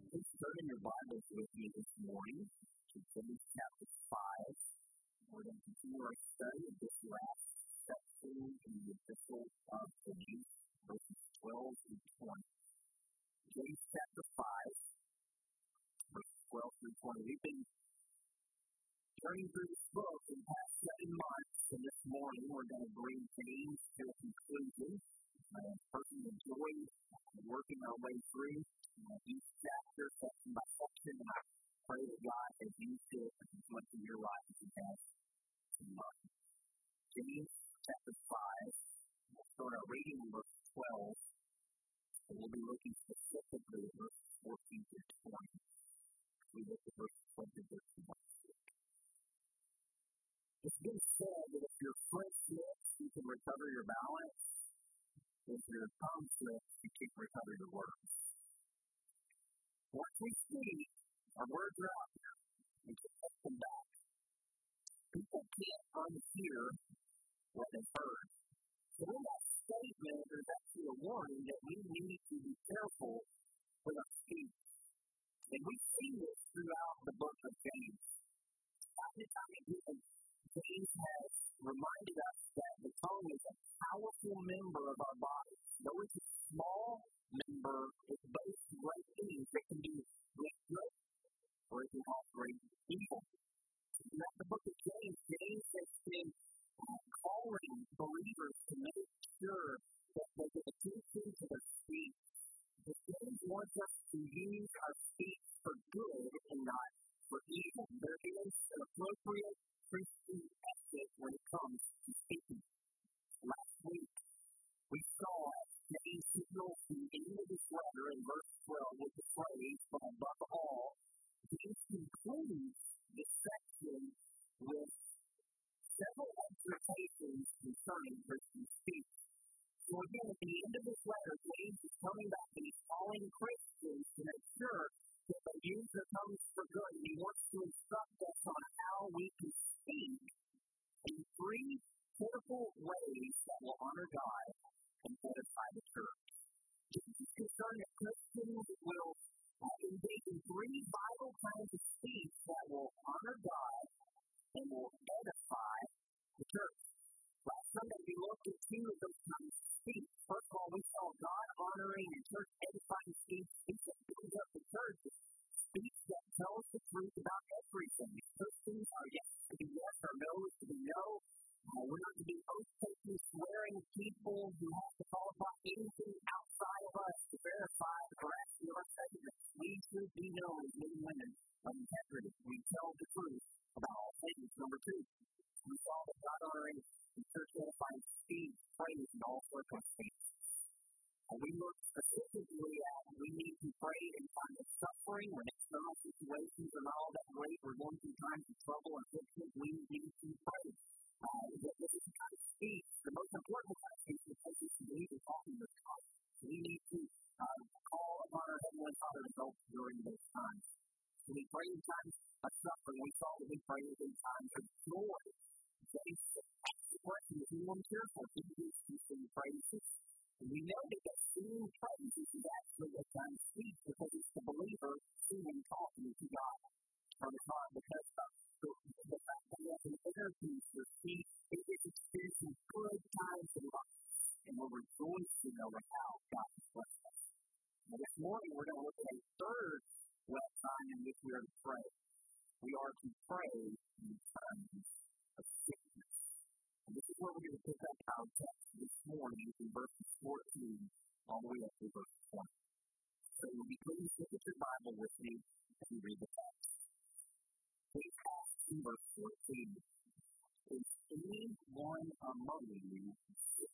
Please turn in your Bibles with me this morning to James chapter 5. We're going to continue our study of this last section in the epistle of James, verses 12 through 20. James chapter 5, verses 12 through 20. We've been journeying through this book in the past 7 months, and this morning we're going to bring James to a conclusion. Personally enjoyed working our way through each chapter, section by section, and I pray that God has used it as much in your life as He has in mine. James chapter 5, we'll start our reading in verse 12, and we'll be looking specifically at verses 14 through 20. We look at verses 20 through 26. It's been said that if your foot slips, you can recover your balance. If your tongue slips, you can't recover your words. Once we speak, our words are out there. We can take them back. People can't unhear what they've heard. So in that statement, there's actually a warning that we need to be careful with our speech. And we see this throughout the book of James. Time and time again, James has reminded us that the tongue is a powerful member of our body. Though it's a small member, it boasts great things. It can do great good, or it can cause great evil. Throughout the book of James, James has been calling believers to make sure that they give attention to their speech. Because James wants us to use our speech for good and not for evil. There is an appropriate Christian ethic when it comes to speaking. Last week, we saw James signals the end of his letter in verse 12 with the phrase, "But above all," James concludes this section with several exhortations concerning Christian speech. So again, at the end of this letter, James is coming back to these fallen Christians to make sure that they use their tongues for good. And he wants to instruct us on how we can speak in 3 critical ways that will honor God and edify the church. James is concerned that Christians will engage in 3 vital kinds of speech that will honor God and will edify the church. Last Sunday, we looked at 2 of those kinds of speech. First of all, we saw God-honoring and church-edifying speech that builds up the church. Speech that tells the truth about everything. Christians are yes to be yes, or no to be no. We're not to be oath-taking, swearing people who have to follow up anything outside of us to verify the veracity of our statements. We should be known as men and women of integrity. We tell the truth about all things. Number 2, we saw that God-honoring and church-edifying speech prays in all circumstances. We look specifically at we need to pray in times of suffering when external situations are not all that great. We're going through times of trouble and affliction. We need to pray. This is the kind of speech, the most important kind of speech, because we believe in talking with God. We need to call upon our Heavenly Father to help during those times. So we pray in times of suffering. We saw that we pray in times of joy. James asked the question, is anyone cheerful? He used to sing praises. And we know that singing praises is actually a kind of speech because it's the believer singing, talking to God from his heart. Because the fact that we have an inner peace or speech, it is experiencing good times in life. And we're rejoicing over how God has blessed us. Now this morning we're going to look at a 3rd wet time in which we are to pray. We are to pray in times of sickness. And this is where we're going to pick up our text this morning in verses 14 all the way up to verse 20. So will you please look at your Bible with me as we read the text. Please ask in verse 14, is anyone among you sick?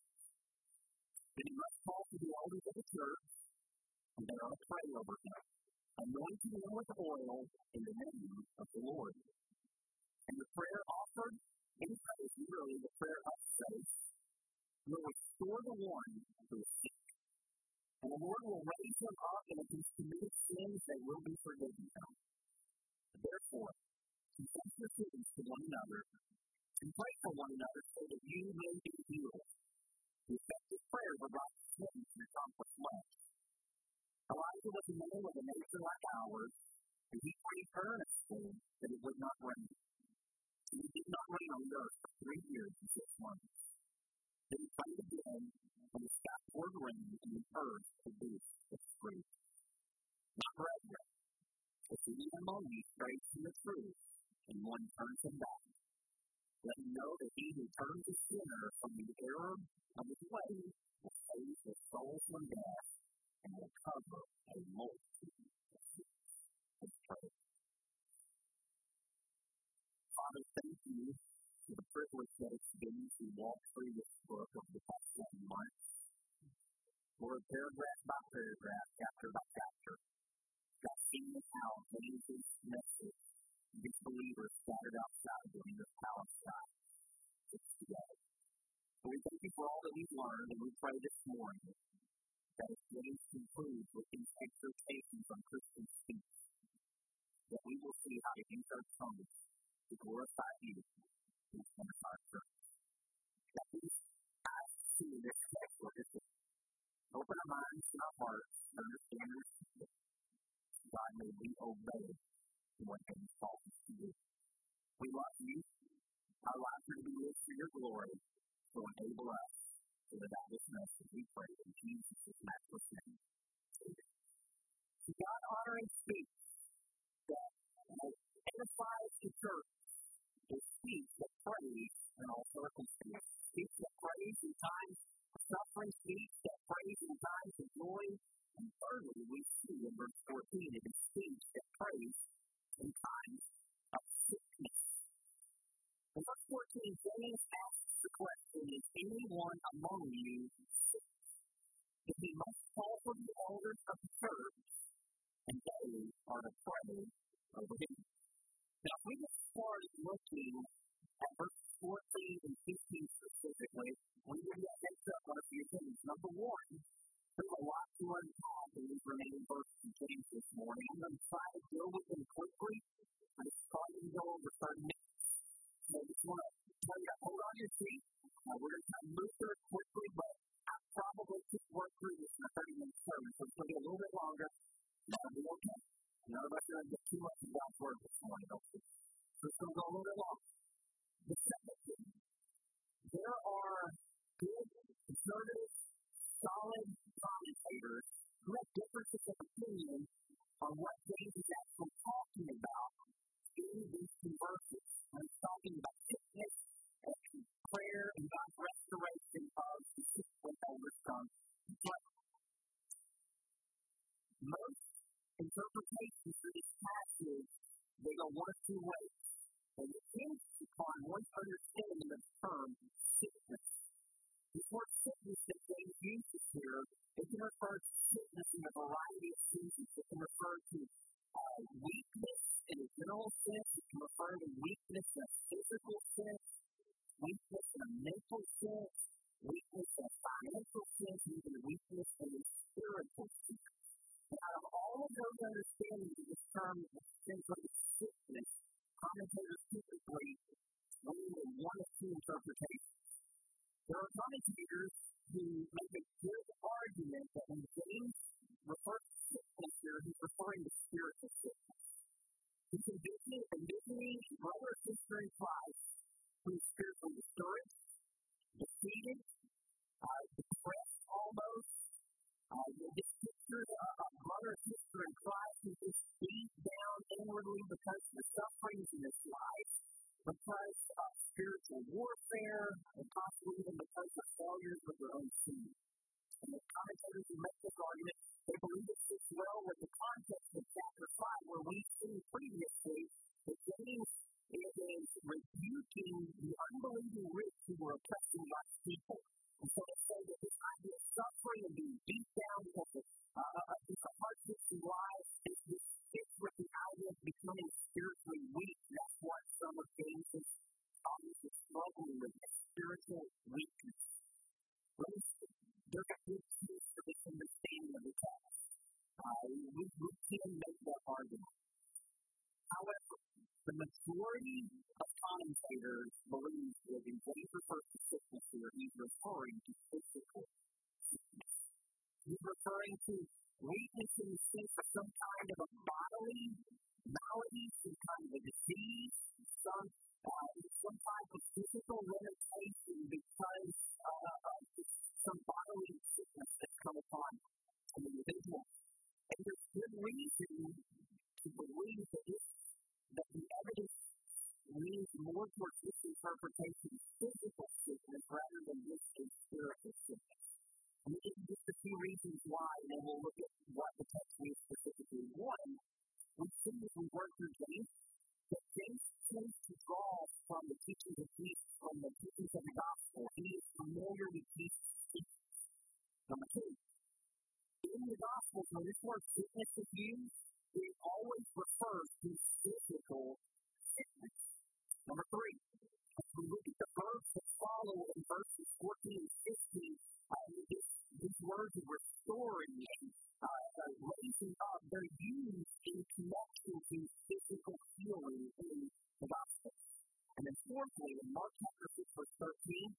Then he must call to the elders of the church, and they are to pray over him, anointing him with oil in the name of the Lord. And the prayer offered in faith, literally the prayer of faith, will restore the one who is sick. And the Lord will raise him up, and if he's committed sins, they will be forgiven him. Therefore, confess your sins to one another, and pray for one another so that you may be healed. The effective prayers of righteous men can accomplish much. Elijah was a man with a nature like ours, and he prayed earnestly that it would not rain. And it did not rain on the earth for 3 years and 6 months. Then he prayed again, and the sky poured rain, and the earth produced its fruit. My brethren, if any among you strays from the truth, and one turns him back, let him know that he who turns the sinner from the error of his way will save his soul from death and will cover a multitude of sins. Let's pray. Father, thank you for the privilege that it's been to walk through this book over the past 7 months. Lord, paragraph by paragraph, chapter by chapter, God, seeing how James' message, these believers scattered outside the land of Palestine, fits together. So we thank you for all that we've learned, and we pray this morning that as James concludes with these exhortations on Christian speech, that we will see how to use our tongues to glorify you in front of our church. That we see this text, Lord, just open our minds and our hearts to understand and receive it. God, may we obey what James calls us to do. We love you. Our lives are to be lived for your glory, so enable us to live out this message, we pray in Jesus' matchless name. So God honoring speech that edifies the church is speech that prays in all circumstances. Speech that prays in times of suffering, speech that prays in times of joy. And thirdly, we see in verse 14, it is speech that prays in times of sickness. In verse 14, James asks the question, is anyone among you sick? If he must call for the elders of the church, and they are to pray over him. Now, if we get started looking at verses 14 and 15 specifically, we will get heads up on a few things. Number one, there's a lot to unpack in these remaining verses of James this morning. I'm going to try to deal with them quickly. I'm just probably going to go over 30 minutes. So I just want to tell you to hold on your seat. We're going to try to move through it quickly, but I probably could work through this in a 30-minute sermon, so it's going to be a little bit longer. That'll be okay. None of us are going to get too much of God's word this morning, okay? So it's going to go a little bit longer. The second thing, there are good, conservative, solid commentators who have differences of opinion on what James is actually talking about in these two verses. When he's talking about sickness and prayer and God's restoration of the sick when elders come. But most interpretations for this passage, they go one of two ways. And it seems upon one's understanding of the term sickness. This word sickness that James uses here, it can refer to sickness in a variety of senses. It can refer to weakness in a general sense. It can refer to weakness in a physical sense, weakness in a mental sense, weakness in a financial sense, and even weakness in a spiritual sense. And out of all of those understandings of this term, essentially sickness, commentators typically lean in one of two interpretations. There are commentators who make a good argument that when James refers to sickness here, he's referring to spiritual sickness. He's envisioning a brother or sister in Christ who is spiritually discouraged, defeated, depressed almost. This picture of a brother or sister in Christ who is beat down inwardly because of the sufferings in his life, because of spiritual warfare, and possibly even because of failures with their own sin. And the commentators who make this argument, they believe it fits well with the context of chapter 5, where we've seen previously that James is rebuking the unbelieving rich who were oppressing God's people. And so they say that this idea of suffering and being beat down because of the hardships in life, this fits with the idea of becoming spiritually weak. That's what some of James's audience is struggling with, spiritual weakness. There's a good case for this understanding of the text. We can make that argument. However, the majority of commentators believe that when James refers to sickness here, he's referring to physical sickness. He's referring to weakness in the sense of some kind of a bodily malady, some kind of a disease, some type of physical limitation because of some bodily sickness that's come upon an individual. And there's good reason to believe that the evidence leans more towards this interpretation of physical sickness rather than just a spiritual sickness. And we give just a few reasons why, and then we'll look at what the text means specifically. One, we see as we work through James, that James tends to draw from the teachings of Jesus, from the teachings of the gospel. He is familiar with Jesus' teachings. Number two, in the Gospels, when this word sickness is used, it always refers to physical sickness. Number three, as we look at the verbs that follow in verses 14 and 15, these words of restoring and raising up, they're used in connection to physical healing in the Gospels. And then fourthly, in Mark chapter 6, verse 13,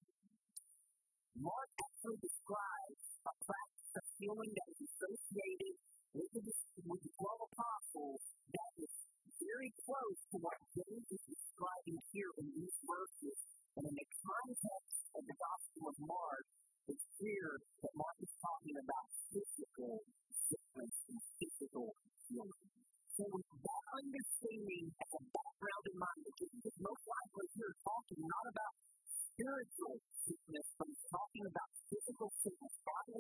Mark actually describes a practice of healing that is associated with the 12 apostles that is very close to what James is describing here in these verses. And in the context of the Gospel of Mark, it's clear that Mark is talking about physical sickness and physical healing. So with that understanding as a background in mind, James is most likely here talking not about spiritual sickness, but he's talking about physical sickness, bodily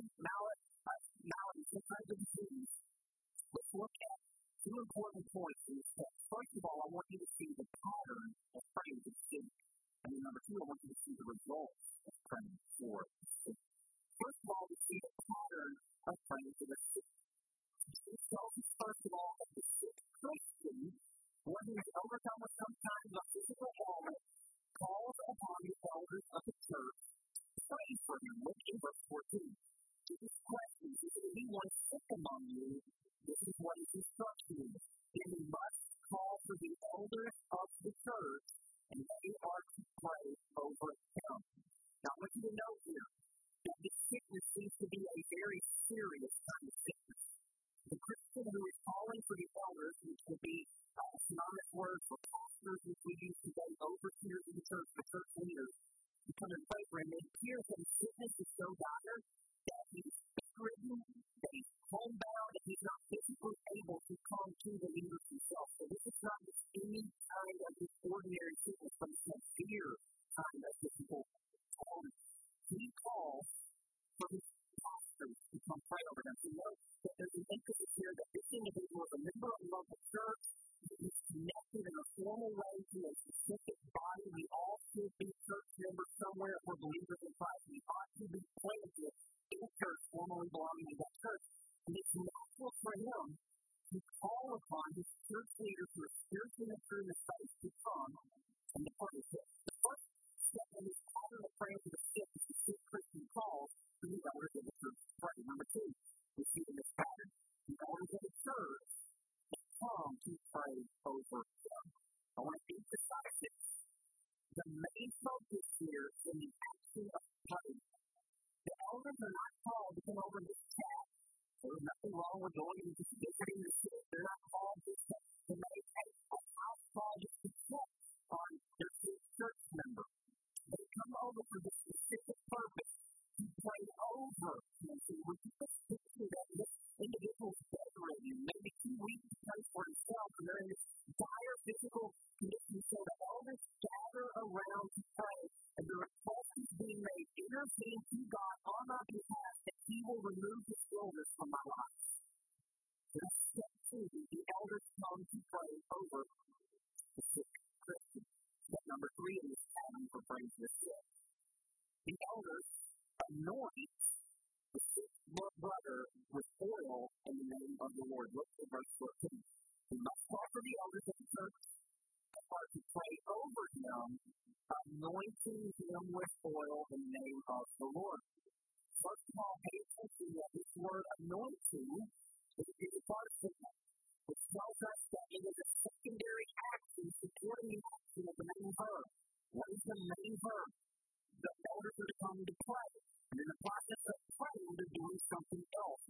malady, some kinds of disease. Let's look at two important points in this text. First of all, I want you to see the pattern of praying for the sick. And then number two, I want you to see the results of praying for the sick. First of all, we see the pattern of praying for the sick. It tells us, first of all, that the sick Christian, one who is overcome with some kind of a physical ailment, calls upon the elders of the church to pray for him. Look in verse 14. Jesus questions, is there anyone sick among you? This is what his instruction is. Then he must call for the elders of the church, and they are to pray over him. Now, I want you to note here that this sickness seems to be a very serious kind of sickness. The Christian who is calling for the elders, which would be a synonymous word for pastors, which we use today, overseers of the church, the church leaders, to come and pray for him. It appears that his sickness is so dire that he's bedridden, that he's homebound, and he's not physically able to come to the leaders himself. So this is not just any kind of just ordinary sickness, but it's a severe kind of physical illness. He calls for his pastors to come pray over them. So note that there's an emphasis here that this individual is a member of the local church. He's connected in a formal way to a specific body. We all should be church members somewhere if we're believers in Christ. We ought to be planted in a church formally belonging to that church. And it's natural for him to call upon his church leaders who are spiritually mature in the faith to come and to pray for him. The first step in this pattern of praying for the sick is the sick Christian calls for the elders of the church to pray. Number two, we see in this pattern, the elders of the church come to pray over them. I want to emphasize this. The main focus here is in the action of praying. The elders are not called to come over and just chat. There's nothing wrong with going and just visiting the sick. They're not called just to make a house call just to check on their sick church member. They come over for this specific purpose to pray over him. So we can just picture that this individual's bedridden, maybe too weak to pray for himself, and they're in this dire physical condition. So the elders gather around to pray, and the request is being made, intercede to God on my behalf that he will remove this illness from my life. That's step two. The elders come to pray over the sick Christian. Step number three in this pattern for praying for the sick. The elders anoint the sick brother with oil in the name of the Lord. Look at verse 14. We must call for the elders of the church are to pray over him, anointing him with oil in the name of the Lord. First of all, pay attention that this word anointing is a participle, which tells us that it is a secondary action supporting the action of the main verb. What is the main verb? The elders are to come to pray. And in the process of praying, they're doing something else.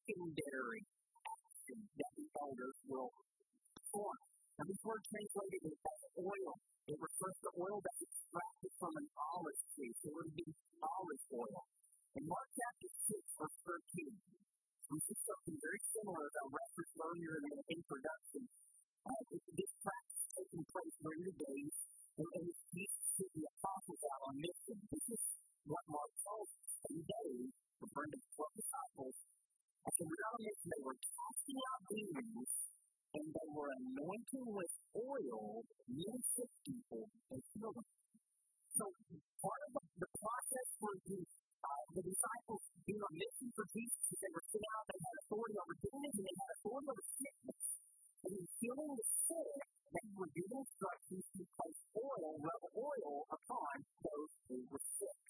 secondary action that the elders will perform. Now, this word translated as oil, it refers to oil that's extracted from an olive tree, so it would be olive oil. In Mark chapter 6, verse 13, we see something very similar as I referenced earlier in the introduction. This practice taking place during the days when Jesus sent the apostles out on mission. This is what Mark tells us. In days, referring to the 12 disciples, as they were on mission, they were casting out demons, and they were anointing with oil many sick people and children. So part of the process for the disciples being on mission for Jesus is they were sent out, they had authority over demons, and they had authority over sickness. And in healing the sick, they were given instructions to place oil, rub oil upon those who were sick.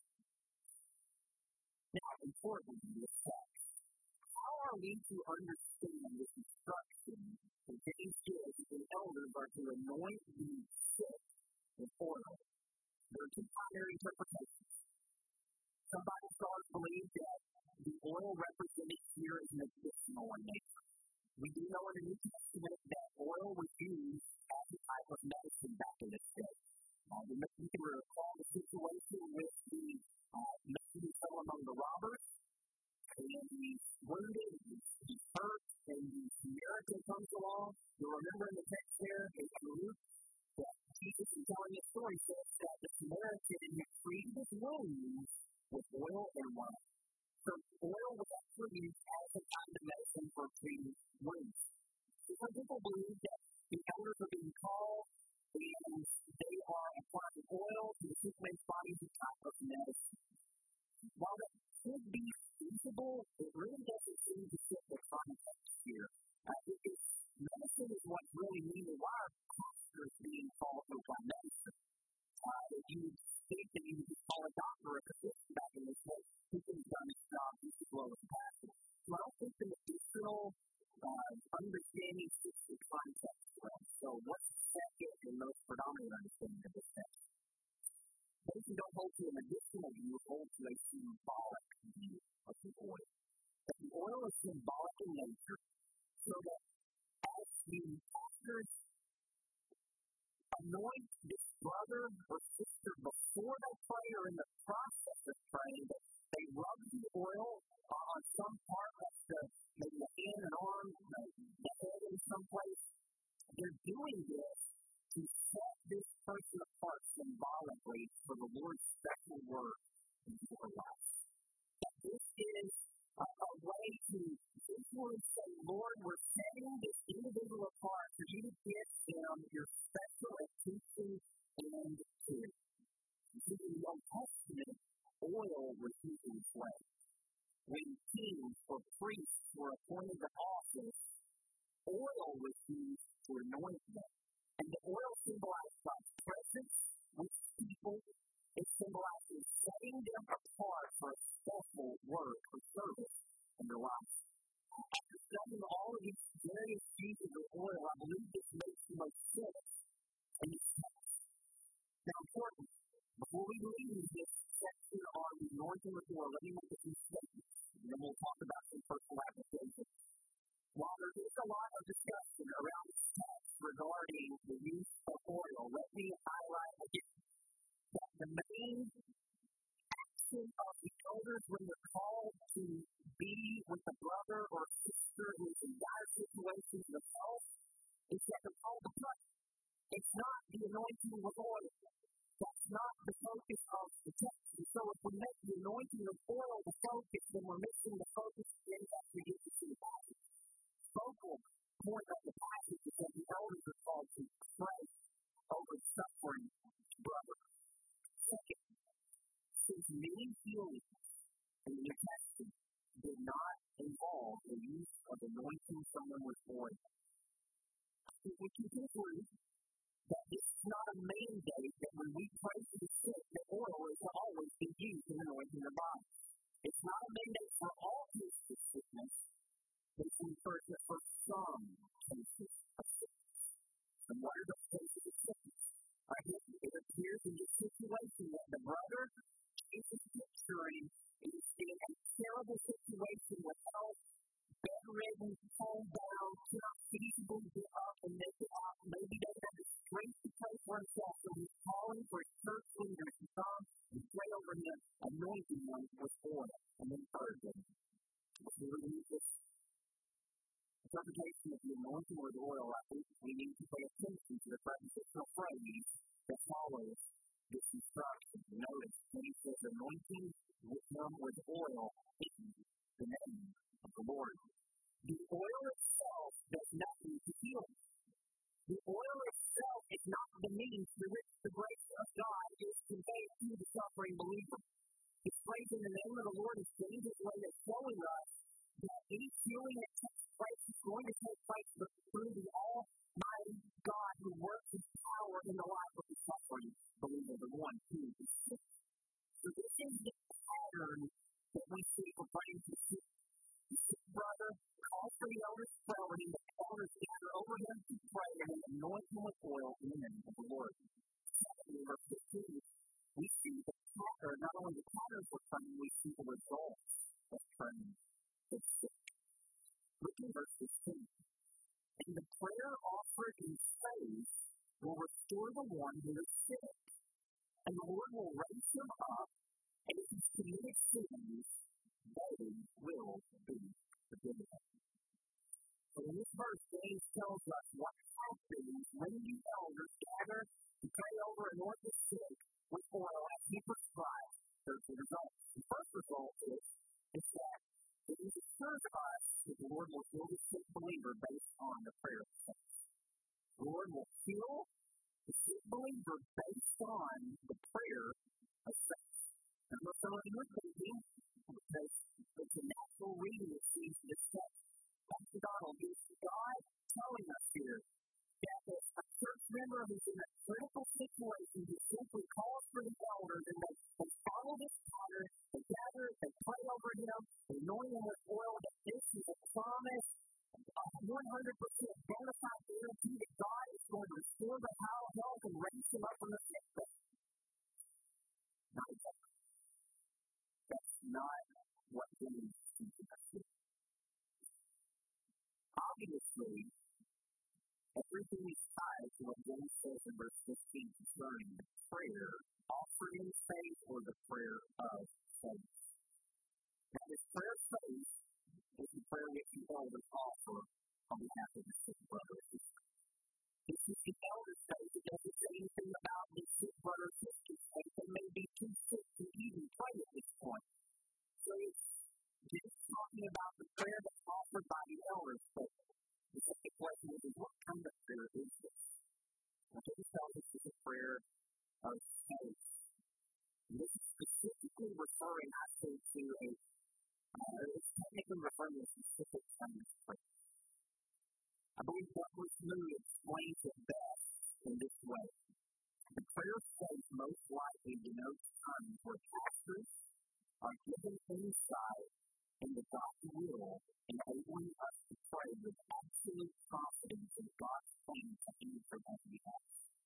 Now, importantly in this text, how are we to understand this instruction that James gives that the elders are to anoint the sick with oil? There are two primary interpretations. Some Bible scholars believe that the oil represented here is medicinal in nature. We do know in the New Testament that oil was used as a type of medicine back in its day. You can recall the situation with the man who fell among the robbers, and he's wounded, he's hurt, and the Samaritan comes along. You'll remember in the text there in Luke that Jesus, in telling this story, says that the Samaritan had treated his wounds with oil and wine. So oil was actually used as a kind of medicine for treating wounds. So some people believe that the elders are being called and they are applying oil to the sick man's body as a type of medicine. While that could be feasible, it really doesn't seem to fit the context here. Because medicine is what's really needed. Why are pastors being called to apply medicine? If you think that you would just call a doctor or a physician back in this day, who could have done his job just as well as a pastor. So I don't think the medicinal understanding fits the context well. So what's the second and most predominant understanding of this text? Those who don't hold to a medicinal view hold to a symbolic view of the oil. That the oil is symbolic in nature, so that as the pastors anoint this brother or sister before they pray or in the process of praying, that they rub the oil on some part of maybe the hand and arm, the head in some place. They're doing this to set this person apart symbolically for the Lord's special work in your life. That this is a way to visually say, Lord, we're setting this individual apart for you to give them your special attention and care. In the Old Testament, oil was usually flame. When kings or priests were appointed to office, oil was used to anoint them. And the oil symbolized God's presence with people. It symbolizes setting them apart for a special work or service in their life. After studying all of these various uses of oil, I believe this makes the most sense in this text. Now, important, before we leave this section on the anointing with oil, let me make a few statements, and then we'll talk about some personal applications. While there is a lot of discussion around this text regarding the use of oil, let me highlight again that the main action of the elders when they're called to be with a brother or sister who is in dire situations themselves is that they're called to pray. It's not the anointing with oil. That's not the focus of the text. And so if we make the anointing of oil the focus, then we're missing the focus in that we get to see the passage. Focal point of the passage is that the elders are called to pray over suffering brother. Second, since many healings in the New Testament did not involve the use of anointing someone with oil, we can conclude that this is not a mandate that when we pray for the sick, that oil is to always be used in anointing the body. It's not a mandate for all cases of sickness. It's encouragement for some cases of sickness. And what are those cases of sickness? It appears in this situation that the brother Jesus is picturing is in a terrible situation with health, bedridden, toned down, cannot feasibly get up and make it out. Maybe doesn't have the strength to pray for himself, so he's calling for his church leaders to come and pray over him, anointing him with oil. And then thirdly, as we read this interpretation of the anointing with oil, I think we need to pay attention to the prepositional phrase that follows this instruction. Notice when he says anointing him with oil in the name of the Lord. The oil itself does nothing to heal. The oil itself is not the means through which the grace of God is conveyed to the suffering believer. His phrase in the name of the Lord is David's way of showing us that any healing that takes place is going to take place through the Almighty God who works his power in the life of the suffering believer, the one who is sick. So this is the pattern that we see for praying for sick. The sick brother calls for the elders to pray over him, the elders gather over him to pray and anoint him with oil in the name of the Lord. Secondly, in verse 15, we see the pattern, not only the patterns of praying, we see the results of praying for sick. Look in verse 15. And the prayer offered in faith will restore the one who is sick, and the Lord will raise him up, and if he's committed sins, they will be forgiven. So in this verse, James tells us what happens when the elders gather to pray over and anoint the sick with oil as he prescribes. There's the results. The first result is that it assures us that the Lord will heal the sick believer based on the prayer of faith. The Lord will heal the sick believer based on the prayer of faith. And what some of you are thinking, because it's a natural reading that seems to this text, Pastor Donald, is God telling us here that if a church member who's in a critical situation who simply calls for the elders and they follow this pattern, they gather, they pray over him, they anoint him with oil, that this is a promise, a 100% bona fide guarantee that God is going to restore the health and raise him up from the sick bed. Not exactly. That's not what James teaches us here. Obviously, everything is tied to what James says in verse 15 concerning the prayer offered in faith or the prayer of faith. Now, this prayer of faith is the prayer which the elders offer on behalf of the sick brother or sister. This is the elders' faith. It doesn't say anything about the sick brother or sister's faith. They may be too sick to even pray at this point. So it's just talking about the prayer that's offered by the elders, but the second question is, what kind of prayer is this? Well, James tells us it's a prayer of faith. And this is specifically referring, I think, to it's technically referring to a specific kind of prayer. I believe Douglas Moo explains it best in this way. The prayer of faith most likely denotes times where pastors are given insight into God's will, enabling us to pray with absolute confidence in God's plan to answer on behalf.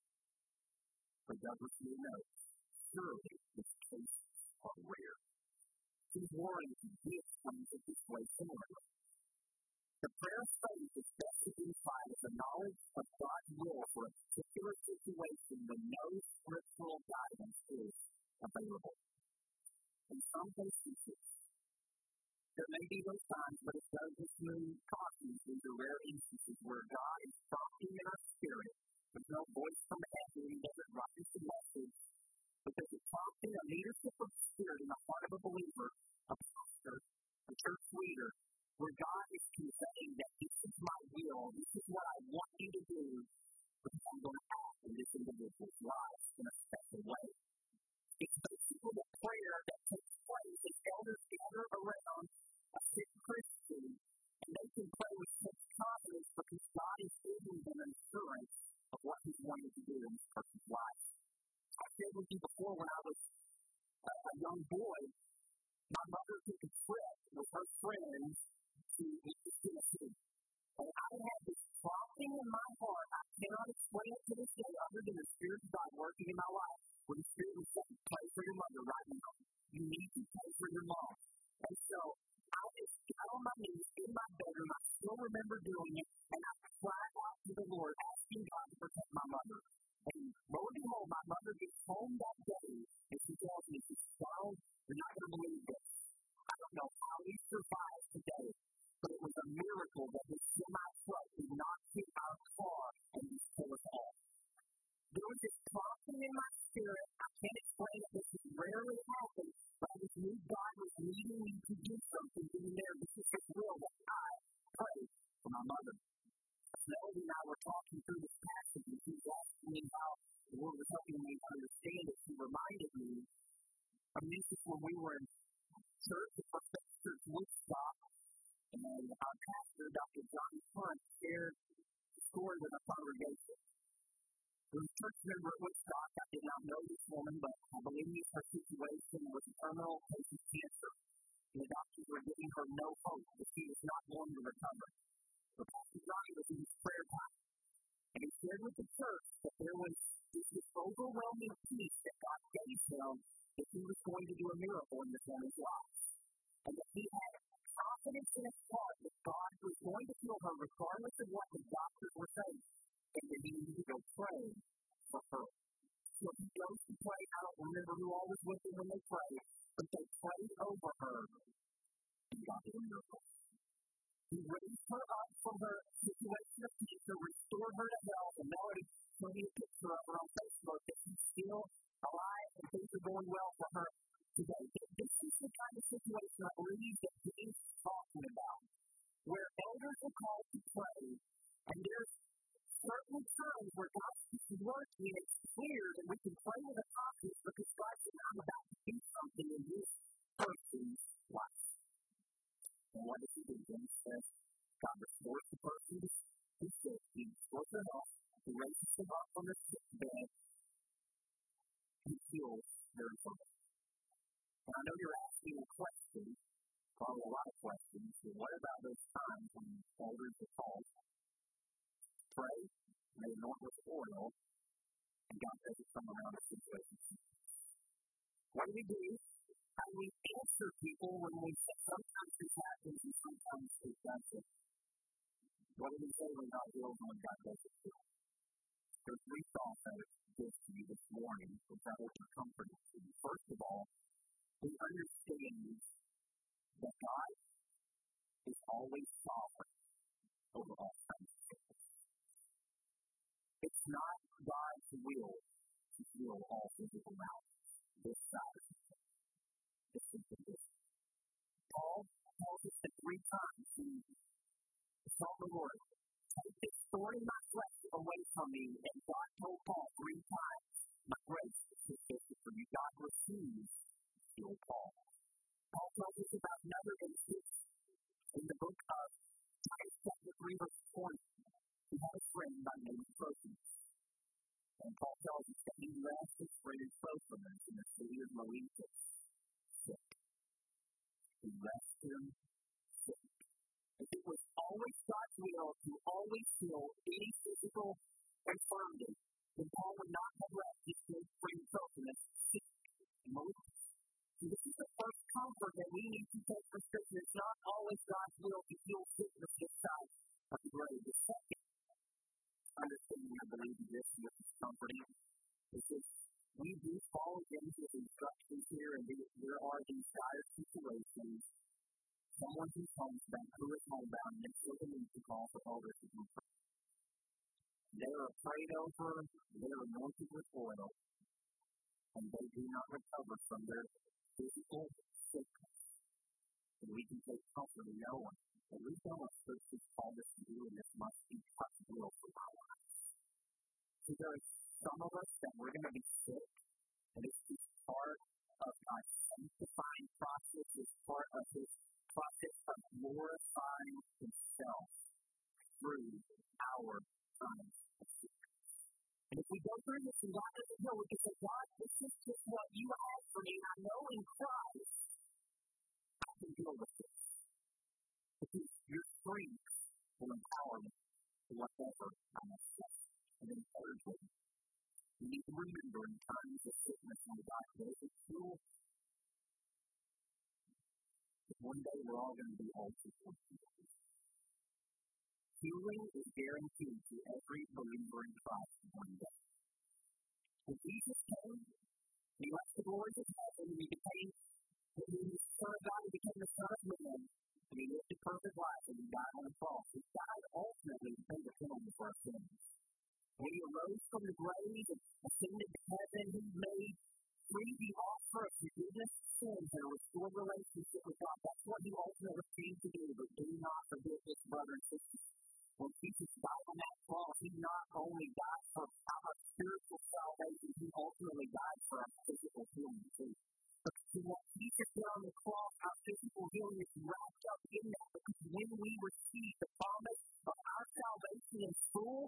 For Douglas Moo notes, surely these cases are rare. He's warranted he explains it this way similarly. The prayer of faith is best identified as a knowledge of God's will for a particular situation when no scriptural guidance is available. In some instances, there may be those times, but it doesn't move cautions. These are rare instances where God is prompting in our spirit. There's no voice from heaven. He doesn't write us a message. But there's a prompting, a leadership of spirit in the heart of a believer, a pastor, a church leader, where God is conveying that this is my will, this is what I want you to do, because I'm going to act in this individual's life in a special way. It's basically a prayer that takes place as elders gather around a sick Christian, and they can pray with such confidence because God is giving them an assurance of what He's wanting to do in this person's life. I shared with you before when I was a young boy, my mother took a trip with her friends to Tennessee. And I had this prompting in my heart. I cannot explain it to this day other than the Spirit of God working in my life. When the Spirit was saying, pray for your mother right now. You need to pray for your mom. And so I just got on my knees in my bedroom. I remember doing it, and I cried out to the Lord, asking God to protect my mother. And lo and behold, my mother gets home that day, and she tells me, she says, "Charles, you're not going to believe this. I don't know how we survived today, but it was a miracle that this semi-truck did not hit our car and just pull us off." There was this prompting in my spirit. I can't explain it. This is rarely happens, but I just knew God was leading me to do something in there. This is His will that I pray for my mother. Melody and I were talking through this passage, and she was asking me how the Lord was helping me understand it. She reminded me of this when we were in church, the First Baptist Church Woodstock, and our pastor, Dr. John Hunt, shared a story with our congregation. There was a church member at Woodstock. I did not know this woman, but I believe her situation was a terminal case of cancer. And the doctors were giving her no hope that she was not going to recover. So Pastor Johnny was in his prayer time, and he shared with the church that there was this overwhelming peace that God gave him that he was going to do a miracle in this woman's life. And that he had confidence in his heart that God was going to heal her regardless of what the doctors were saying. And that he needed to go pray for her. So he goes to pray. I don't remember who all was with him when they prayed, but they prayed over her, and God did a miracle. He raised her up from her situation of cancer, restored her to health, and Melody showed me a picture of her on Facebook that she's still alive and things are going well for her today. This is the kind of situation I believe that James is talking about, where elders are called to pray, and there's certain times where God is working, and it's clear that we can pray with a confidence because God said, "I'm about to do something in this person's life." And what does he do? James says, God restores the person who's sick. He restores their health. He raises them up from their sick bed. He heals their infirmity. And I know you're asking a question, probably a lot of questions. Well, what about those times when elders are called? Pray, they anoint with oil, and God doesn't come around the situation. What do we do? How do we answer people when we say sometimes this happens and sometimes it doesn't? What do we say when God heals and when God doesn't heal? There's three thoughts I would give to you this morning, which I hope are comforting to you. First of all, we understand that God is always sovereign over all kinds of things. It's not God's will to heal all physical maladies. This side of it. This is the vision. Paul tells us that 3 times he told the Lord, "Take this thorn in my flesh away from me." And God told Paul 3 times, "My grace is sufficient for you." God refused to heal Paul. Paul tells us about another instance in the book of Titus chapter 3, verse 20. He had a friend by the name of Trophimus. And Paul tells us that he left his friend Trophimus in the city of Miletus sick. He left him sick. If it was always God's will to always heal any physical infirmity, then Paul would not have left his good friend Trophimus sick in Miletus. So this is the first comfort that we need to take from Scripture. It's not always God's will to heal sickness this side of the grave. The second understanding, I believe, of this, which is comforting, is that we do follow James' instructions here, and there are these dire situations. Someone who's homebound, who is homebound, and still needs to call for elders to be prayed. They are prayed over, they are anointed with oil, and they do not recover from their physical sickness. And we can take comfort in knowing that we know what Scripture's called us to do, and this must be God's will for our lives. So there are some of us that we're going to be sick, and it's just part of God's sanctifying process. It's part of His process of glorifying Himself through our times of sickness. And if we go through this and God doesn't heal, we can say, "God, this is just what you have for me. I know in Christ I can deal with this. Because your strength will empower me to whatever I must face." And then thirdly, we need to remember in times of sickness when God doesn't heal, that one day we're all going to be altered. healing is guaranteed to every believer in Christ one day. When Jesus came, he left the glories of heaven, and he became the Son of God, he became the Son of Man, and he lived a perfect life, and he died on the cross. He died ultimately to pay the penalty for our sins. When he arose from the grave and ascended to heaven, he made free the offer of forgiveness of sins and a restored relationship with God. That's what he ultimately came to do, but do not forget this, brother and sister. When Jesus died on that cross, he not only died for our spiritual salvation, he ultimately died for our physical healing too. Because what Jesus did on the cross, our physical healing is wrapped up in that. Because when we receive the promise of our salvation in full,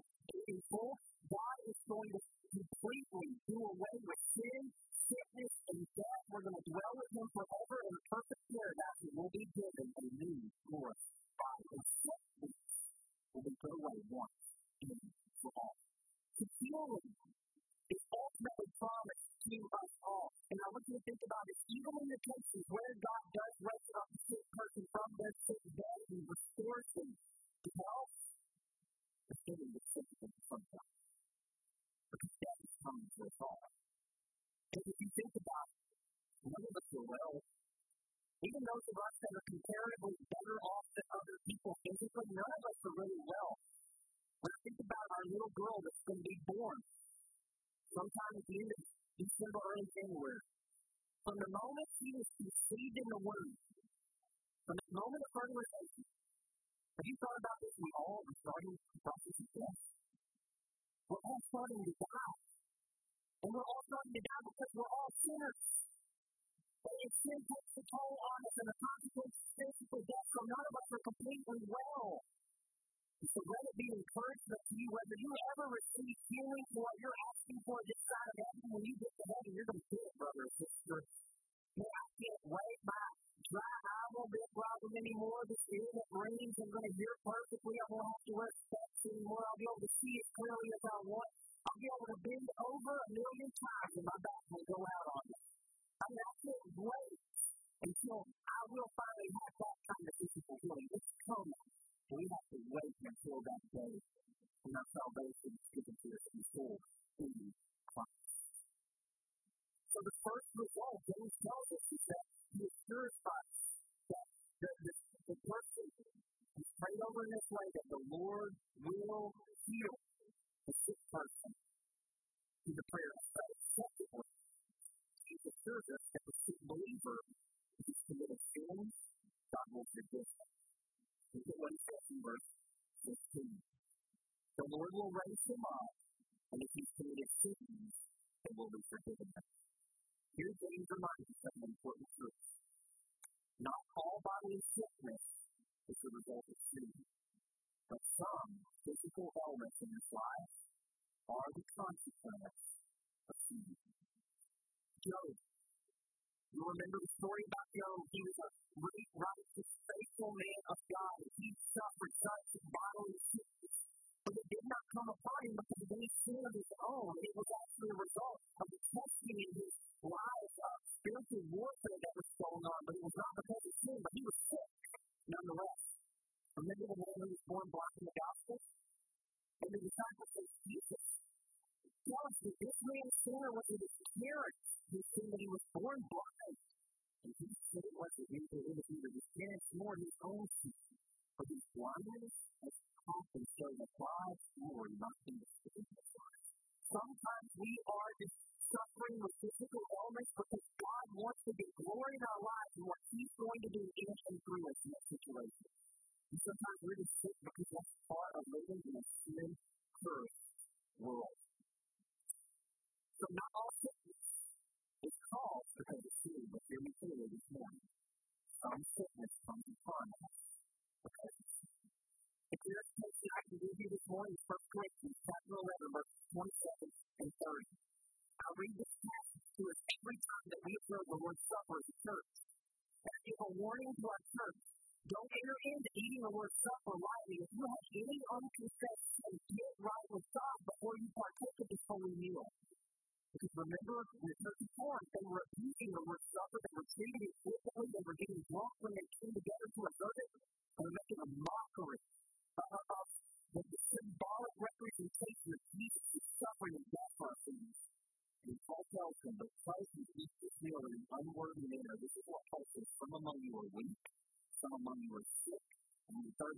God is going to completely do away with sin, sickness, and death. We're going to dwell with him forever in a perfect paradise, and we'll be given a new, glorious body. And sickness will be put away once and for all. So healing is ultimately promised to us all. And I want you to think about this. Even in the cases where God does raise up a sick person from their sick bed and restores them to health, the healing is difficult sometimes. Because death is coming to us all. And if you think about it, none of us are well. Even those of us that are comparatively better off than other people physically, none of us are really well. When I think about our little girl that's going to be born sometime at the end of December or in January, from the moment she was conceived in the womb, from the moment of fertilization, have you thought about this? We all are starting the process of death. We're all starting to die. And we're all starting to die because we're all sinners. And sin takes a toll on us, and the consequence is physical death, so none of us are completely well. So let it be encouragement to you, whether you ever receive healing for what you're asking for this side of heaven. When you get to heaven, you're going to get it, brother and sister. Man, I can't wait. My dry eye won't be a problem anymore. This ear that rings, I'm going to hear perfectly. I won't have to wear specs anymore. I'll be able to see as clearly as I want. I'll be able to bend over 1,000,000 times, and my back will go out on me. I mean, I can't wait until I will finally have that kind of physical healing. It's coming. We have to wait until that day when our salvation is given to us in full in Christ. So the first result, James tells us, is that he assures us that the person who's prayed over in this way, that the Lord will heal the sick person through the prayer of faith. Secondly, he assures us that the sick believer, if he's committed sins, God will forgive him. Look at what he says in verse 15. The Lord will raise him up, and if he's committed sins, they will be forgiven him. Here James reminds us of an important truth. Not all bodily sickness is the result of sin, but some physical ailments in this life are the consequence of sin. Job. You remember the story about Job. He was a great, righteous, faithful man of God, and he suffered such bodily sickness. But it did not come upon him because of any sin of his own. It was actually a result of the testing in his life of spiritual warfare that was going on. But it was not because of sin, but he was sick nonetheless. Remember the man who was born blind in the Gospels? And the disciples said, Jesus, tell us, did this man's sin or was it his parents who sinned that he was born blind? And Jesus said it wasn't either his parents nor his own sin. But his blindness has come and so that God's glory not be displayed in his life. Sometimes we are just suffering with physical ailments because God wants to get glory in our lives and what he's going to do in and through us in that situation. And sometimes we're just sick because that's part of living in a sin-cursed world. So not all sickness is caused because of sin, but hear me clearly this morning. Some sickness comes upon us because of sin. The clearest text I can give you this morning is 1 Corinthians chapter 11, verses 27 and 30. I read this passage to us every time that we observe the Lord's Supper as a church. And I give a warning to our church. Don't enter into eating the Lord's Supper lightly. If you have any unconfessed sin, get right with God before you partake of this holy meal. Because remember, in the church of Corinth, they were abusing the Lord's Supper. They were treating it flippantly. They were getting drunk when they came together to observe it. They were making a mockery of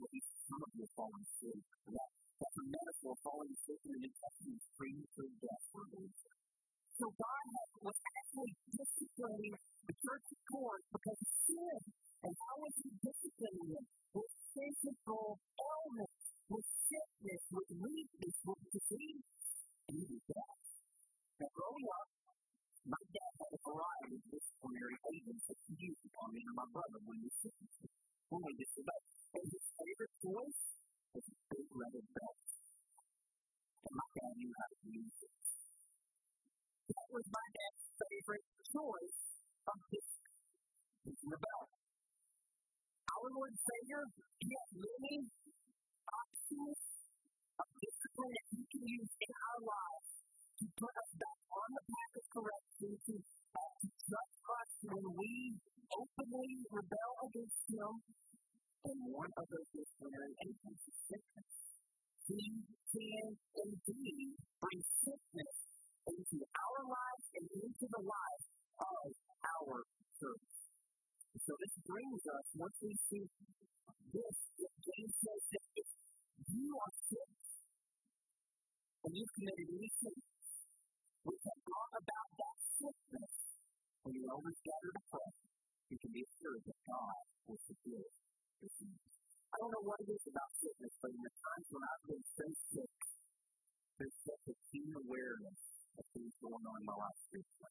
maybe some of you have fallen asleep. That's a metaphor of falling asleep in the New Testament is premature death for a believer. So God was actually disciplining the church of Corinth because of sin. And how was he disciplining them? With physical ailments, with sickness, with weakness, with disease, and even death. Now, growing up, my dad had a variety of disciplinary agents that he used upon me and my brother when we disobeyed. And his favorite choice was a big leather belt. And my dad knew how to use it. That was my dad's favorite choice of discipline, using the belt. Our Lord and Savior, he has many options of discipline that he can use in our lives to put us back on the path of correction, to judge us when we openly rebel against him. And one of those disciplinary agents is sickness. He can indeed bring sickness into our lives and into the lives of our church. So this brings us, once we see this, that James says that if you are sick and you've committed any sins which have brought about that sickness, when you always gather to pray, you can be assured that God will forgive your sins. I don't know what it is about sickness, but in the times when I've been so sick, there's such a keen awareness of things going on in my life spiritually.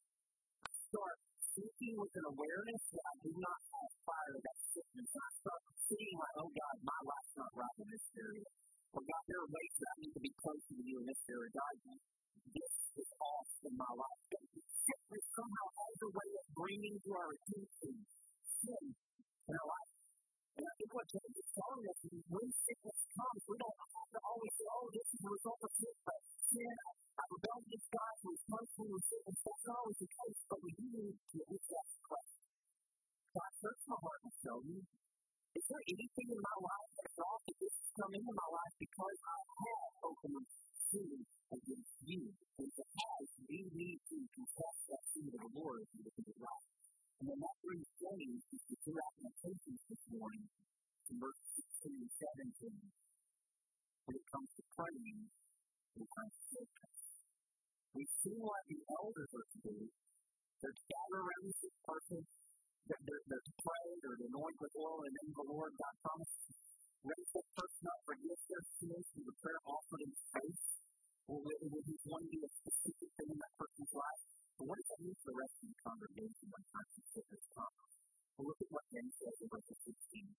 I start thinking with an awareness that I do not have prior to that sickness. And I start seeing like, oh God, my life's not right in this area. Or God, there are ways that I need to be closer to you in this area. God, this is off in my life. Sickness somehow has a way of bringing to our attention sin in our life. And I think what James is telling us is when sickness comes, we don't have to always say, oh, this is a result of sin. I rebelled against God, so he's punishing me with sickness. That's not always the case, but we do need to at least ask the question. God, search my heart and show me, is there anything in my life that's off that this has come into my life because I have openly sinned against you? And if it has, we need to confess that sin to the Lord if we look at it right. And then that brings James to the two applications this morning in verses 16 and 17. When it comes to praying, when it comes to sickness. We see what the elders are to do. They're to gather around the sick person, they're to pray or to anoint with oil, and then the Lord, God promises to raise that person up, forgive their sins through the prayer offered in faith. Or will he want to do a specific thing in that person's life? But what does that mean for the rest of the congregation when times of sickness comes? Well, look at what James says in verses 16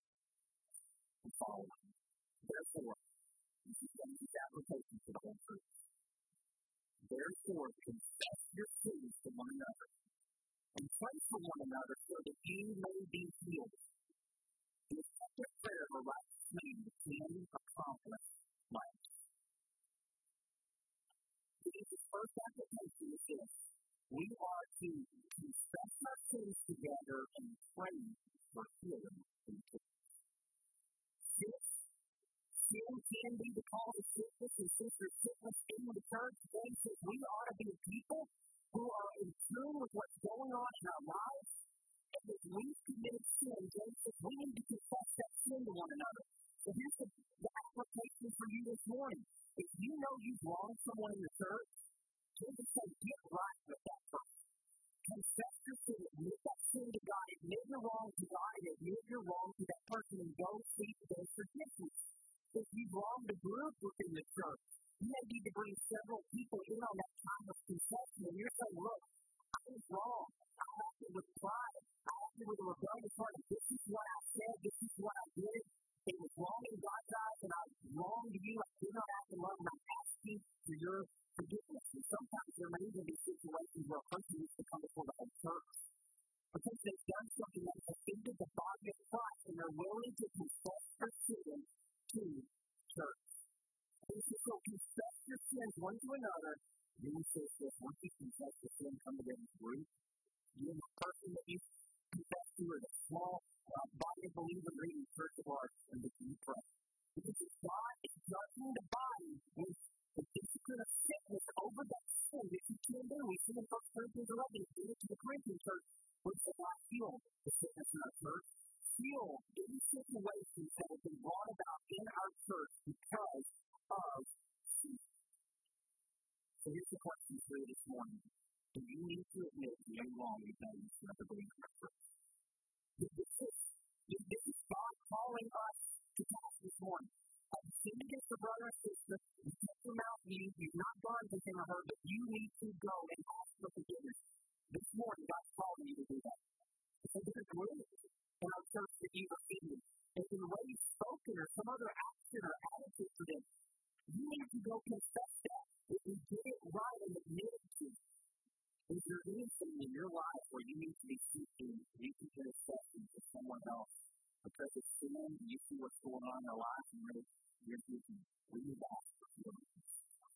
and following. Therefore, this is James' application to the whole church. Therefore, confess your sins to one another and pray for one another so that you may be healed. The effective prayer of a righteous man can accomplish much. Jesus' first application is this. We are to confess our sins together and pray for healing in the church. Sin can be the cause of sickness, and since there's sickness in the church, James says we ought to be a people who are in tune with what's going on in our lives. And if we've committed sin, James says we need to confess that sin to one another. So here's the application for you this morning. If you know you've wronged someone in the church, James says get right with that person. Confess your sin, admit that sin to God, admit you're wrong to God, and admit you're wrong to that person, and go seek their forgiveness. If you've wronged a group within the church, you may need to bring several people in on that time of confession, and you're saying, look, I was wrong. I acted with pride. I acted with a rebellious heart. This is what I said. This is what I did. It was wrong in God's eyes, and I wronged you. I did not act in love, and I'm asking for your forgiveness. And sometimes there may even be situations where a person needs to come before the whole church because they've done something that has offended the body of Christ, and they're willing to confess their sin to church. And so confess your sins one to another. Then he says this, once you confess your sin, come together as a group. You and the person that you confess to are the small body of believers in the church of ours, and that you pray. Because if God is judging the body with the discipline of sickness over that sin, which you can do. We see in 1 Corinthians 11, he did it to the Corinthian church, which did not heal the sickness in our church. Heal any situations that have been brought all these things that the believer is. This is God calling us to task this morning. Have you sinned against a brother or sister? You kept your mouth mute. You've not done anything or heard, but you need to go and ask for forgiveness. This morning, God's calling you to do that. If there's a group in our church that you've offended, if in a way you've spoken or some other action or attitude to them, you need to go confess that. If you did it right and admit it to, is there anything in your life where you need to be seeking intercession for someone else because it's sin and you see what's going on in their life and you're thinking, we need to ask for forgiveness.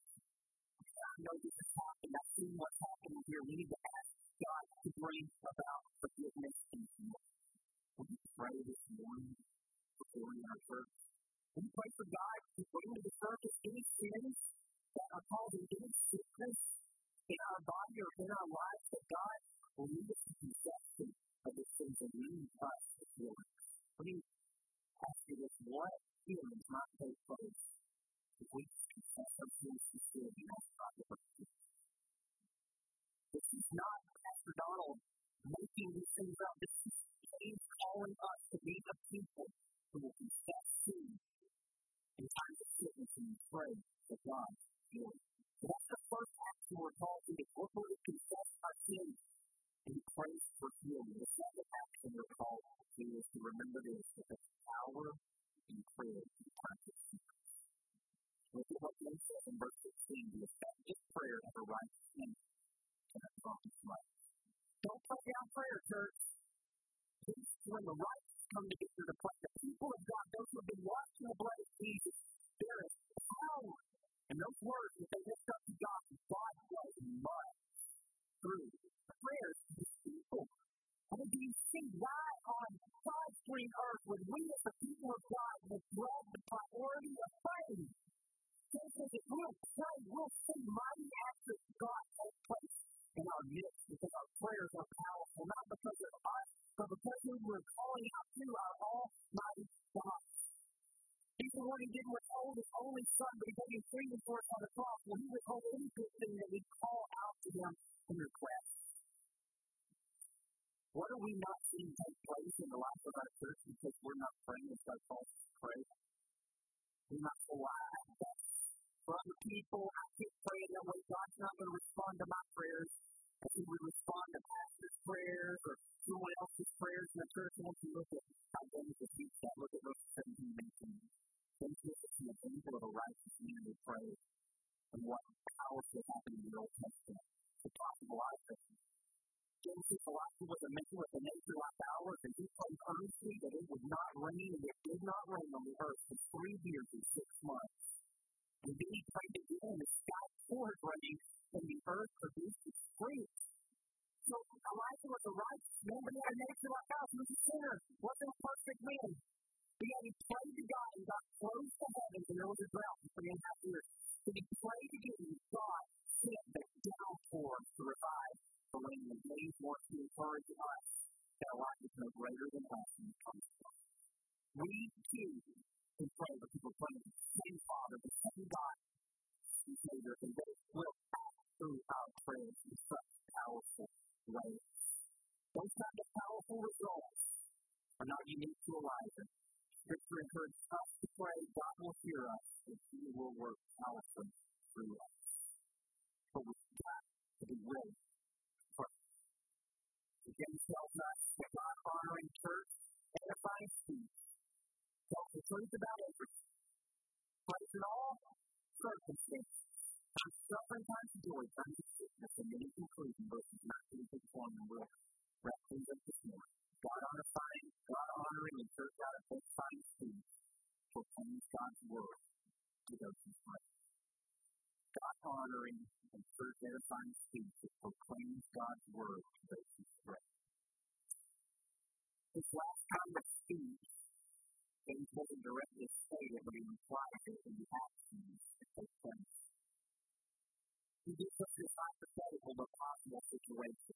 I know this has happened. I've seen what's happening here. We need to ask God to bring about forgiveness in you. Will you pray this morning before in our church? Will you pray for God to bring to the surface any sins that are causing any sickness in our body or in our lives, that God will lead us to confession of the sins and lead us to healing? Let me ask you this: what healings might take place if we confess our sins sincerely and ask God to forgive us? This is not Pastor Donald making these things up. This is James calling us to be a people who will confess sin in times of sickness and pray for God's healing. So that's the first action we're called to do. We're going to confess our sins and pray for healing. The second action we're called to is to remember this: that there's power in prayer in times of sickness. Look at what James says in verse 16: the effective prayer of a righteous man can accomplish life. Don't play down prayer, church. This is when the righteous come together to pray. The people of God, those who have been washed in the blood of Jesus, there is power in those words that they lift up to God. God does much through the prayers of His people. And do you see why on God's green earth would we as the people of God neglect the priority of praying? James says if we'll pray, we'll see mighty acts of God take place in our midst, because our prayers are powerful, not because of us, but because we're calling out to our almighty God. Even when He didn't withhold His only Son, but He gave Him freedom for us on the cross, will He withhold any good thing that we call out to Him in request? What are we not seeing take place in the life of our church because we're not praying as God calls us to pray? We're not so wise. For other people, I keep praying that way. God's not going to respond to my prayers as He would respond to pastor's prayers or someone else's prayers in the church. Once you look at how James defeats that, look at verses 17 and 18. James gives us an example of a righteous man who prays and what powerfully happened in the Old Testament. The prophet Elijah. James says Elijah was a man with a nature like ours, and he prayed earnestly that it would not rain, and it did not rain on the earth for 3 years and 6 months. And then he prayed again, and the sky poured rain, and the earth produced its fruit. So Elijah was a righteous man, but he had a nature like ours. He was a sinner, wasn't a perfect man. But yet he prayed to God, and God closed the heavens, and there was a drought for 3.5 years. So he prayed again, and God sent the downpour to revive the rain. And James wants to encourage us that life is no greater than us when it comes to us. We too can pray, but people pray to the same Father, the same God, and Savior, and they will act through our prayers in such powerful ways. Those kinds of powerful results are not unique to Elijah. Scripture encourages us to pray. God will hear us, and He will work powerfully through us. But we've got to be ready to pray. James tells us that God-honoring church edifying speech tells the truth about everything. Praise in all circumstances. Times of suffering, times of joy, times of sickness, and then in conclusion, verses 19 to 20, and we'll wrap things up this morning. God-honoring and church edifying speech proclaims God's word to those who pray. God-honoring and church edifying speech proclaims God's word to those who pray. This last kind of speech, James doesn't directly state it, but he implies it in the actions that take place. He gives us this hypothetical but possible situation.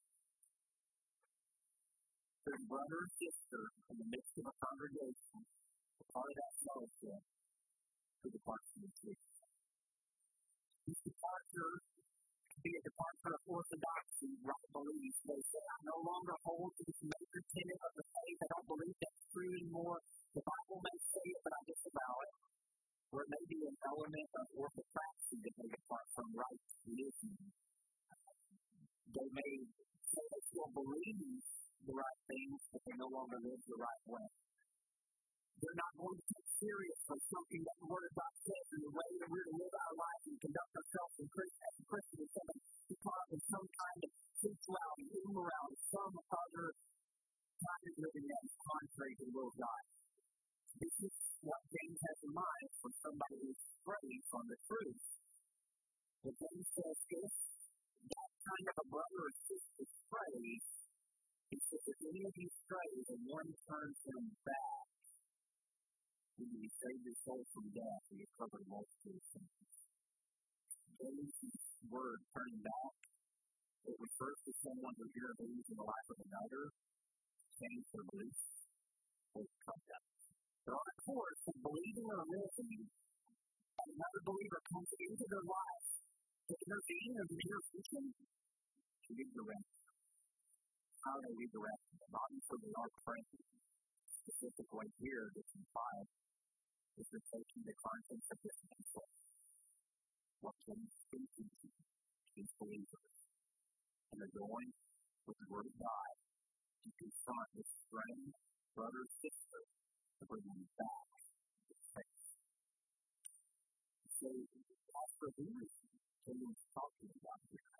There's a brother or sister in the midst of a congregation, a part of that fellowship, who departs from the truth. This departure could be a departure ultra-Orthodoxy right beliefs. They say, I no longer hold to this major tenet of the faith. I don't believe that's true anymore. The Bible may say it, but I disavow it. Or it may be an element of orthopraxy that they depart from right living. They may say they still believe the right things, but they no longer live the right way. They're not going to take seriously something that the Word of God says in the way that we're to live our lives and conduct ourselves as a Christian instead of to caught up in some kind of sensuality, immorality, some other kind of living that is contrary to the will of God. This is what James has in mind for somebody who strays from the truth. But James says if that kind of a brother or sister strays, he says if any of you strays and one turns him back, when you save your soul from death, you cover the multitude of sins. James' word, turning back, it refers to someone who intervenes in the life of another, change their beliefs, or conduct. They're on a course of believing or living, and another believer comes into their life to intervene as an intervention to redirect. How do they redirect them? Obviously, they are praying. Specifically here, that's implied, is they're taking the contents of this message, what James is speaking to these believers, and they're going with the Word of God to confront this strange brother or sister to bring them back to faith. So, as for who is James talking about here?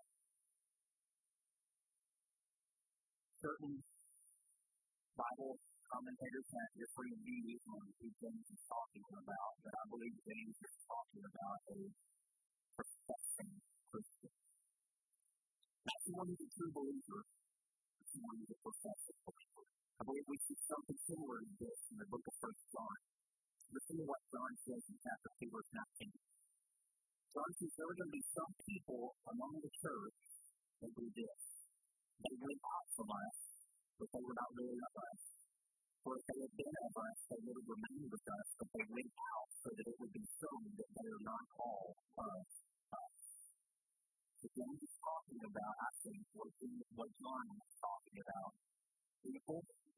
Certain Bible commentators have different views on who James is talking about, but I believe James is talking about a professing Christian. Not someone who's a true believer, but someone who's a professing believer. I believe we see something similar to this in the book of 1 John. Listen to what John says in chapter 2, verse 19. John says there are going to be some people among the church that do this. They went out from us, but they were not really of us. For if they had been of us, they would have remained with us, but they went out so that it would be shown that they are not all of us. So James is talking about, I think, what John is talking about. People,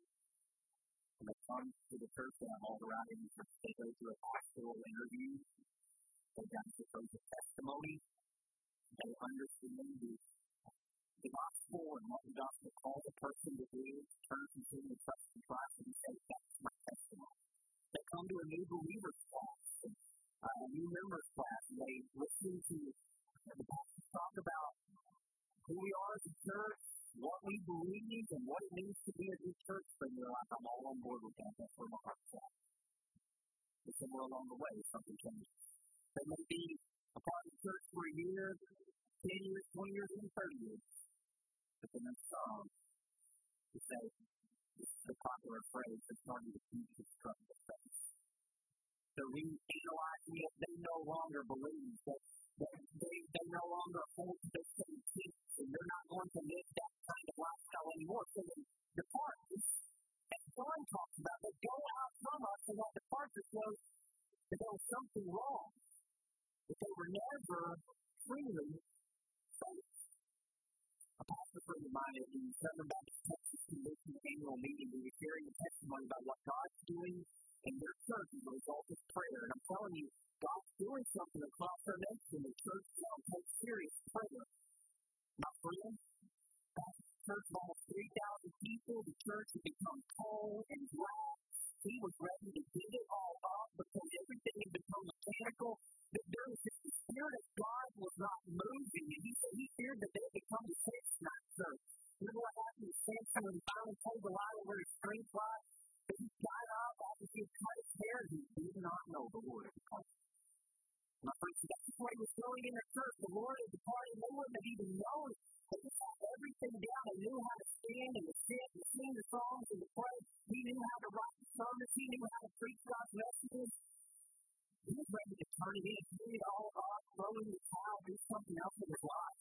when they come to the church, they have all the right answers. They go through a pastoral interview. They got to go to testimony. They understand the gospel and what the gospel calls a person to do, turn from sin and trust in Christ, and say, that's my testimony. They come to a new believers class, a new members class, and they listen to the pastor talk about who we are as a church, what we believe, and what it means to be a good church friend. They're like, I'm all on board with that. That's where my heart's at. But somewhere along the way, something changes. They may be a part of the church for a year, 10 years, 20 years, even 30 years. But then there's some who say, this is the popular phrase, they're starting to deconstruct the faith. They're reanalyzing it. They no longer believe that they no longer hold to the same teachings, and they're not going to live that kind of lifestyle anymore. So they depart. As John talks about, they go out from us, and that departure shows that there was something wrong, that they were never freely saved. A pastor friend of mine at the Southern Baptist Texas Convention annual meeting, he was sharing a testimony about what God's doing in their church as a result of prayer. And I'm telling you, God's doing something across our nation. The church now takes serious prayer. My friend, that's a church of almost 3,000 people. The church had become cold and dry. He was ready to give it all up because everything had become mechanical. That there was just the Spirit of God was not moving. And he said he feared that they had become the Samsonite church. Remember what happened to Samson when he finally told Delilah where his strength lies? That he got up after he had cut his hair. He did not know the Lord had departed. My friends, that's what he was doing in the church. The Lord had departed. They wouldn't have even known. They just had everything down. They knew how to stand and to sit and sing the songs and to pray. He knew how to write the sermons. He knew how to preach God's messages. He was ready to turn it in, turn it all up, throw in the towel, do something else with his life.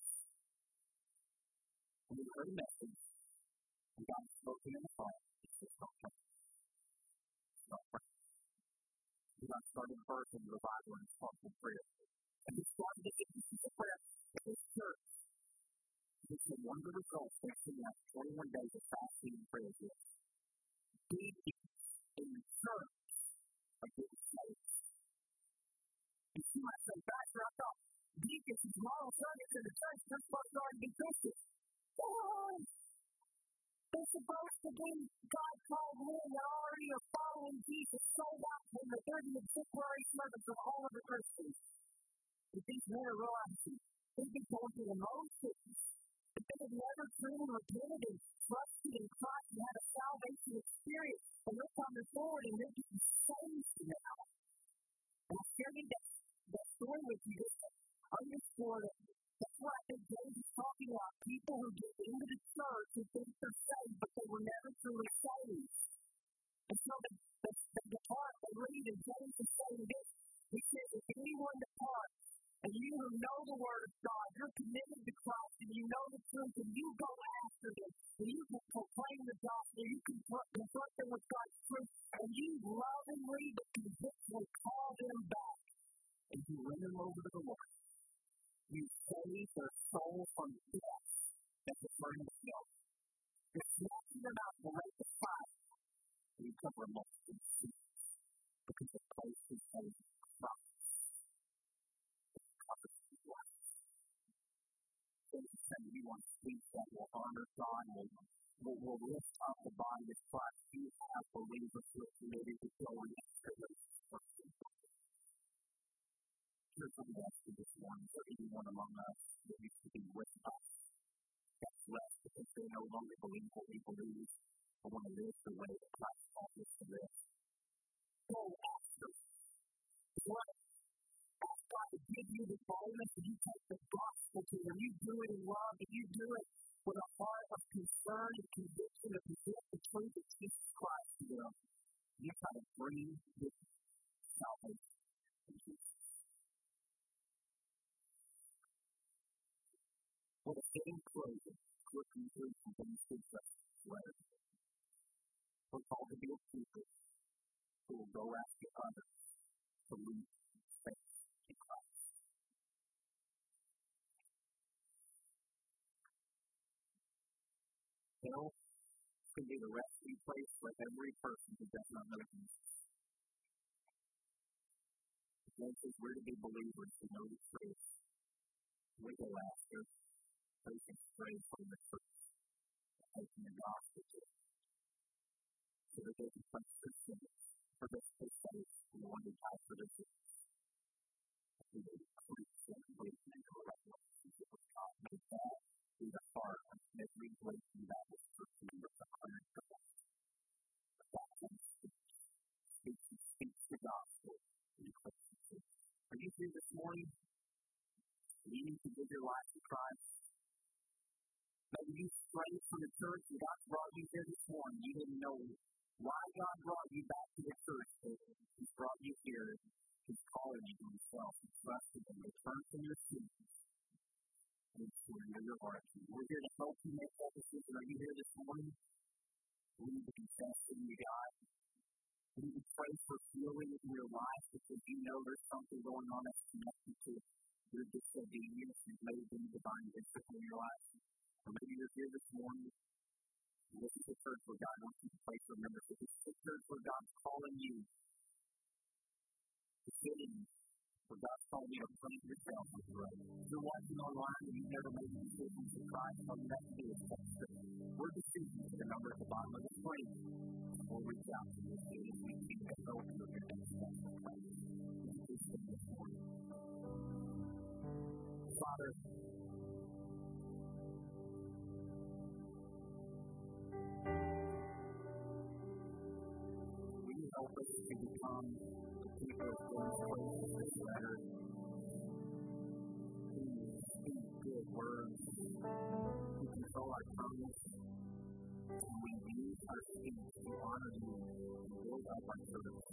And he heard a message, and God spoke to him in the heart. He said, stop praying. Stop praying. And God started birthing revival and responsible prayer. And he started to get this prayer in his church. He said one of the results facing after 21 days of fasting and prayer is deacons in the church are getting saved. And you might say, Pastor, I thought deacons and small Sundays in the church, they're supposed to already be Christians. Oh, they're supposed to be God called men that already are following Jesus, sold out in the 30th temporary servants of all of the Christians. But these men are realizing they've been going through the motions. But they have never truly repented and trusted in Christ and had a salvation experience. And they're coming forward and they're getting saved now. And I'll share you that story with you just to underscore that. That's what I think James is talking about. People who get into the church who think they're saved, but they were never truly saved. And so they depart, they leave, and James is saying this. He says, if anyone departs, and you who know the Word of God, you're committed to Christ, and you know the truth, and you go after them, and you can proclaim the gospel, you can confront them with God's truth, and you lovingly but convictedly call them back, and you win them over to the Lord. You save their soul from death that the burning of hell. You're snatching them out of the lake of fire, and you cover them up in sins, because the place is saved from we want to speak that will honor God and will lift up the body of Christ. You have believers who are committed to going after those first. Here's what we ask you this morning for anyone among us that needs to be with us. That's left because they no longer believe what we believe. I want to live the way that Christ calls us to live. Go after what? Ask God to give you the boldness and you take the gospel to them. You do it in love and you do it with a heart of concern and conviction to present the truth of Jesus Christ to them. You try to bring this salvation to Jesus. What a fitting closing to a conclusion from this good letter. We're called to be a people who will go after others to lead faith in Christ. Hell can be the resting place for every person who does not know Jesus. James says we're to be believers who know the truth. We go after those who stray from the truth, taking the gospel to them, so that they can place their sins, for this to save the one who died for their sins. We will preach and believe in the right relationship with God. May that be the heart of every Galatian Baptist church member of the 100 Christ. That one speaks the gospel in the Christian church. Are you here this morning? You need to give your life to Christ. Maybe you strayed from the church and God brought you here this morning. You didn't know why God brought you back to the church, but He's brought you here. He's calling you to Himself and trusting Him. Return from your sins and surrender your heart. We're here to help you make that decision. Are you here this morning? We need to confess to you, God. We need to pray for healing in your life because you know there's something going on that's connected to your disobedience and maybe the divine discipline in your life. Or maybe you're here this morning. This is the church where God wants you to place your membership. This is the church where God's calling you to fit in, where God's calling you to plant yourself on the road. If you're watching online and you've never made a decision for Christ, all you have to do is text us. We're decisions to the number at the bottom of the screen. We'll reach out to you as soon as we can get over to your next step for Christ. Please sing this morning. Father, help us to become the people of God's place in this letter. Who speak good words, who control our tongues, and we use our speech to honor you and build up our church.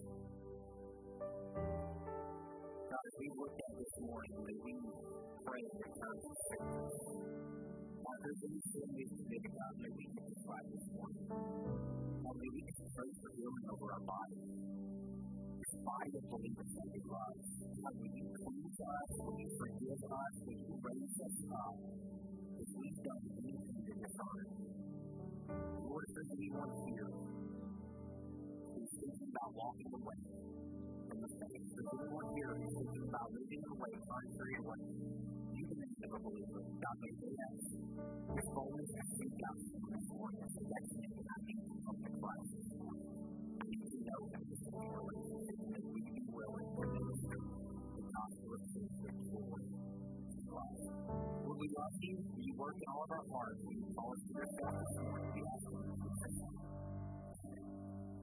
God, as we look at this morning, may we pray in return to sickness. God, if there's any sin we've committed, God, may we get this right this morning. God, may we pray for healing over our bodies. Body of believers that we love. God, will you cleanse us? Will you forgive us? Will you raise us up? As we done anything to dishonor you. Lord, if there's anyone here who's thinking about walking away from the faith, if there's anyone here who's thinking about moving away, contrary to what you believe as a believer, God may say yes. Your boldness to speak out this morning and say, yes, I need to come to Christ this morning. I need to know Him this morning. And we be willing to minister the gospel of truth with joy to Christ. Lord, we love you. You work in all of our hearts. You call us to yourself this morning.